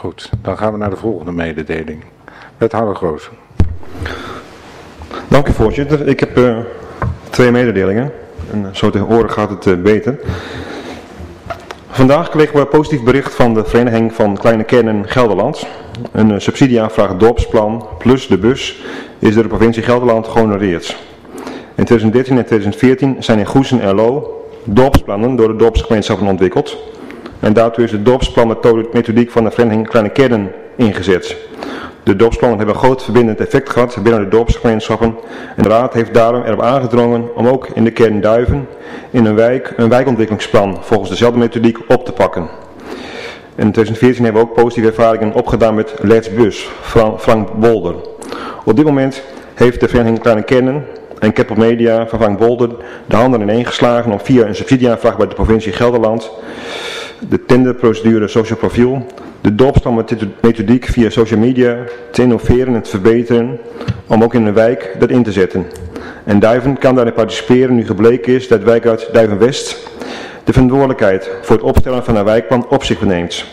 Goed, dan gaan we naar de volgende mededeling. Wethouder Groos. Dank u, voorzitter. Ik heb 2 mededelingen. En zo te horen gaat het beter. Vandaag kregen we een positief bericht van de Vereniging van Kleine Kernen Gelderland. Een subsidieaanvraag dorpsplan plus de bus is door de provincie Gelderland gehonoreerd. In 2013 en 2014 zijn in Goesen en Lo dorpsplannen door de dorpsgemeenschappen ontwikkeld. En daartoe is de dorpsplanmethodiek van de Vereniging Kleine Kernen ingezet. De dorpsplannen hebben een groot verbindend effect gehad binnen de dorpsgemeenschappen. En de Raad heeft daarom erop aangedrongen om ook in de kern Duiven in een wijkontwikkelingsplan volgens dezelfde methodiek op te pakken. In 2014 hebben we ook positieve ervaringen opgedaan met Let's Bus, Frank Bolder. Op dit moment heeft de Vereniging Kleine Kernen en Keppel Media van Frank Bolder de handen ineen geslagen om via een subsidieaanvraag bij de provincie Gelderland de tenderprocedure social profiel, de dorpsplanmethodiek via social media te innoveren en te verbeteren om ook in een wijk dat in te zetten. En Duiven kan daarin participeren nu gebleken is dat wijkraad Duiven West de verantwoordelijkheid voor het opstellen van een wijkplan op zich neemt.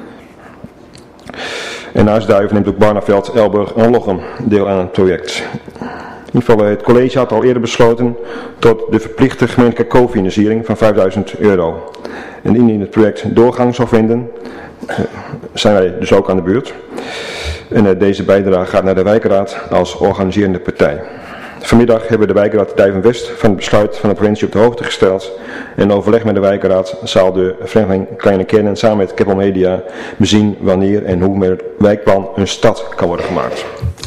En naast Duiven neemt ook Barneveld, Elburg en Lochem deel aan het project. In ieder geval, het college had al eerder besloten tot de verplichte gemeentelijke cofinanciering van €5.000. En indien het project doorgang zou vinden, zijn wij dus ook aan de beurt. En deze bijdrage gaat naar de wijkraad als organiserende partij. Vanmiddag hebben we de wijkraad Duiven West van het besluit van de provincie op de hoogte gesteld. En in overleg met de wijkraad zal de Vereniging Kleine Kernen samen met Keppel Media bezien wanneer en hoe met het wijkplan een stad kan worden gemaakt.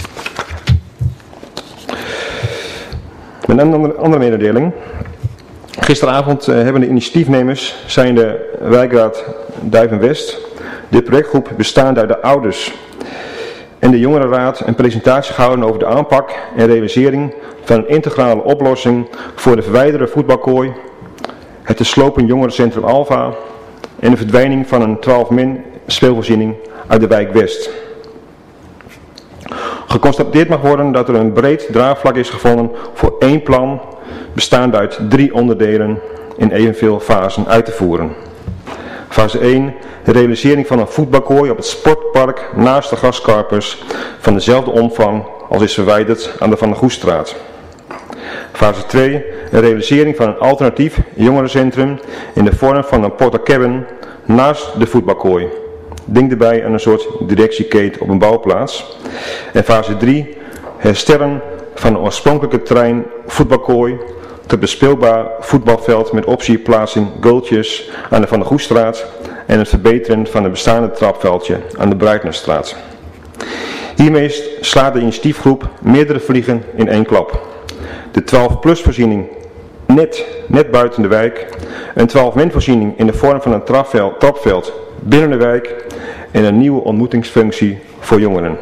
Met een andere mededeling. Gisteravond hebben de initiatiefnemers, zijn de wijkraad Duiven West, de projectgroep bestaande uit de ouders en de jongerenraad een presentatie gehouden over de aanpak en realisering van een integrale oplossing voor de verwijderde voetbalkooi, het te slopen jongerencentrum Alva en de verdwijning van een 12-min speelvoorziening uit de wijk West. Geconstateerd mag worden dat er een breed draagvlak is gevonden voor 1 plan bestaande uit 3 onderdelen in evenveel fasen uit te voeren. Fase 1, de realisering van een voetbalkooi op het sportpark naast de graskarpers van dezelfde omvang als is verwijderd aan de Van der Goesstraat. Fase 2, de realisering van een alternatief jongerencentrum in de vorm van een porta-cabin naast de voetbalkooi. Denk erbij aan een soort directieketen op een bouwplaats. En fase 3, herstellen van een oorspronkelijke terrein voetbalkooi tot bespeelbaar voetbalveld met optieplaatsing goaltjes aan de Van der Goesstraat en het verbeteren van het bestaande trapveldje aan de Breitnerstraat. Hiermee slaat de initiatiefgroep meerdere vliegen in 1 klap. De 12-plus voorziening net buiten de wijk, een 12-min voorziening in de vorm van een trapveld binnen de wijk en een nieuwe ontmoetingsfunctie voor jongeren.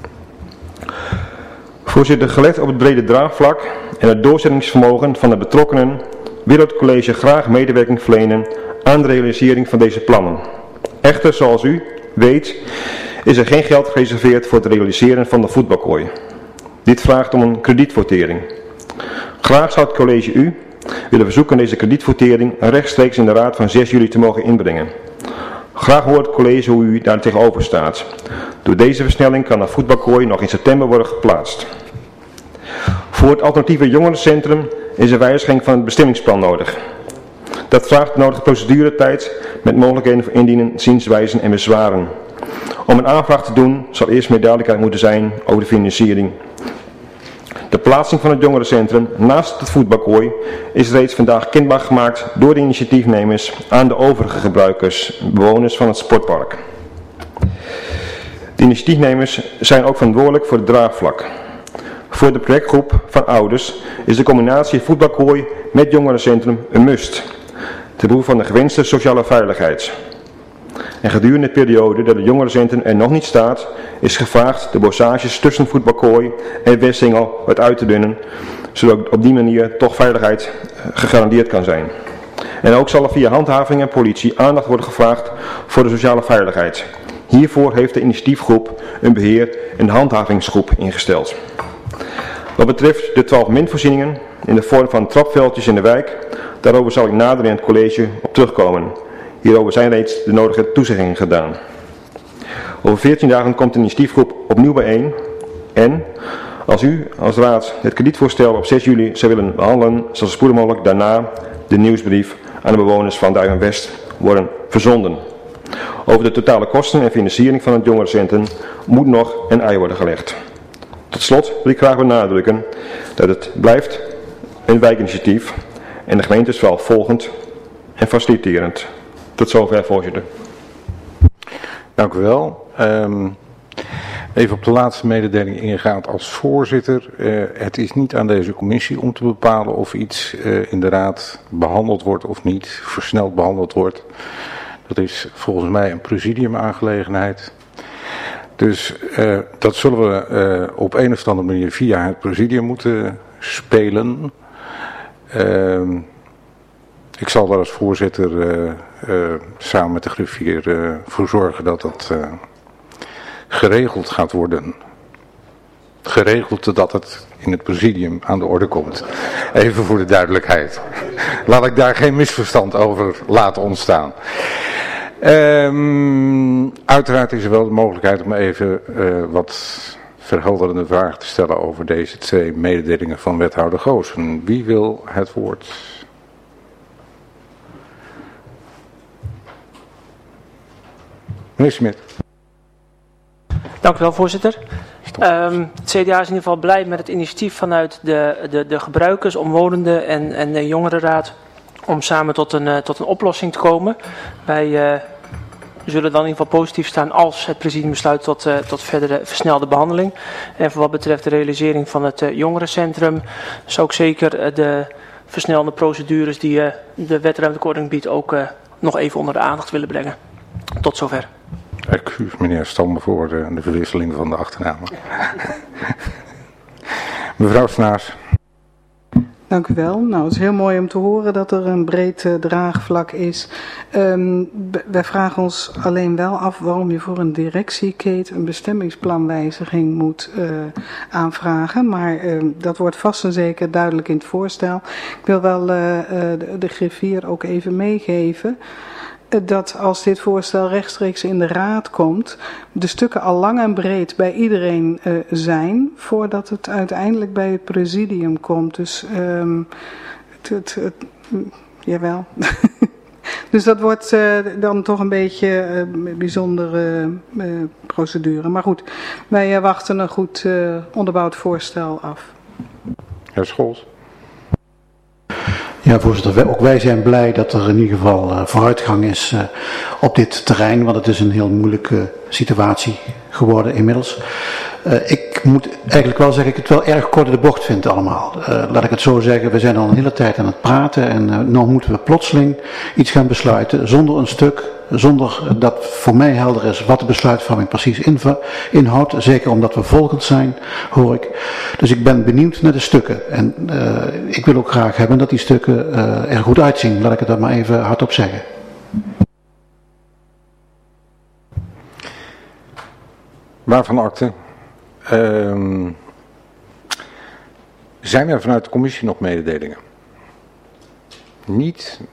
Voorzitter, gelet op het brede draagvlak en het doorzettingsvermogen van de betrokkenen wil het college graag medewerking verlenen aan de realisering van deze plannen. Echter, zoals u weet, is er geen geld gereserveerd voor het realiseren van de voetbalkooi. Dit vraagt om een kredietvertering. Graag zou het college u willen verzoeken deze kredietvertering rechtstreeks in de raad van 6 juli te mogen inbrengen. Graag hoort het college hoe u daar tegenover staat. Door deze versnelling kan de voetbalkooi nog in september worden geplaatst. Voor het alternatieve jongerencentrum is een wijziging van het bestemmingsplan nodig. Dat vraagt de nodige proceduretijd met mogelijkheden voor indienen, zienswijzen en bezwaren. Om een aanvraag te doen zal eerst meer duidelijkheid moeten zijn over de financiering. De plaatsing van het jongerencentrum naast het voetbalkooi is reeds vandaag kenbaar gemaakt door de initiatiefnemers aan de overige gebruikers, bewoners van het sportpark. De initiatiefnemers zijn ook verantwoordelijk voor het draagvlak. Voor de projectgroep van ouders is de combinatie voetbalkooi met jongerencentrum een must, ten behoeve van de gewenste sociale veiligheid. En gedurende de periode dat het jongerencentrum er nog niet staat, is gevraagd de bossages tussen voetbalkooi en Westingel wat uit te dunnen, zodat op die manier toch veiligheid gegarandeerd kan zijn. En ook zal er via handhaving en politie aandacht worden gevraagd voor de sociale veiligheid. Hiervoor heeft de initiatiefgroep een beheer- en handhavingsgroep ingesteld. Wat betreft de 12-min voorzieningen in de vorm van trapveldjes in de wijk, daarover zal ik nader in het college op terugkomen. Hierover zijn reeds de nodige toezeggingen gedaan. Over 14 dagen komt de initiatiefgroep opnieuw bijeen en als u als raad het kredietvoorstel op 6 juli zou willen behandelen, zal zo spoedig mogelijk daarna de nieuwsbrief aan de bewoners van Duiven-West worden verzonden. Over de totale kosten en financiering van het jongerencentrum moet nog een ei worden gelegd. Tot slot wil ik graag benadrukken dat het blijft een wijkinitiatief en de gemeente is vooral volgend en faciliterend. Tot zover, voorzitter. Dank u wel. Even op de laatste mededeling ingaand als voorzitter. Het is niet aan deze commissie om te bepalen of iets in de raad behandeld wordt of niet, versneld behandeld wordt. Dat is volgens mij een presidiumaangelegenheid. Dus dat zullen we op een of andere manier via het presidium moeten spelen. Ik zal daar als voorzitter samen met de griffier voor zorgen dat dat geregeld gaat worden. Geregeld totdat het in het presidium aan de orde komt. Even voor de duidelijkheid. Laat ik daar geen misverstand over laten ontstaan. Uiteraard is er wel de mogelijkheid om even wat verhelderende vragen te stellen over deze 2 mededelingen van wethouder Goossen. Wie wil het woord? Meneer Smit. Dank u wel, voorzitter. Het CDA is in ieder geval blij met het initiatief vanuit de gebruikers, omwonenden en de jongerenraad om samen tot een oplossing te komen. Wij zullen dan in ieder geval positief staan als het presidium besluit tot verdere versnelde behandeling. En voor wat betreft de realisering van het jongerencentrum zou ik zeker de versnelde procedures die de wetruimtelijke ordening biedt ook nog even onder de aandacht willen brengen. Tot zover. Excuus meneer Stam voor de verwisseling van de achternamen. Mevrouw Snaars. Dank u wel. Nou, het is heel mooi om te horen dat er een breed draagvlak is. Wij vragen ons alleen wel af waarom je voor een directieketen een bestemmingsplanwijziging moet aanvragen. Maar dat wordt vast en zeker duidelijk in het voorstel. Ik wil wel de griffier ook even meegeven dat als dit voorstel rechtstreeks in de raad komt, de stukken al lang en breed bij iedereen zijn, voordat het uiteindelijk bij het presidium komt. Dus, jawel. Dus dat wordt dan toch een beetje een bijzondere procedure. Maar goed, wij wachten een goed onderbouwd voorstel af. Heer Scholz. Ja, voorzitter, ook wij zijn blij dat er in ieder geval vooruitgang is op dit terrein, want het is een heel moeilijke situatie geworden inmiddels. Ik moet eigenlijk wel zeggen, ik het wel erg kort in de bocht vind allemaal. Laat ik het zo zeggen, we zijn al een hele tijd aan het praten en nu moeten we plotseling iets gaan besluiten zonder een stuk, zonder dat voor mij helder is wat de besluitvorming precies inhoudt. Zeker omdat we volgend zijn, hoor ik. Dus ik ben benieuwd naar de stukken en ik wil ook graag hebben dat die stukken er goed uitzien. Laat ik het dan maar even hardop zeggen. Waarvan akte? Zijn er vanuit de commissie nog mededelingen? Niet.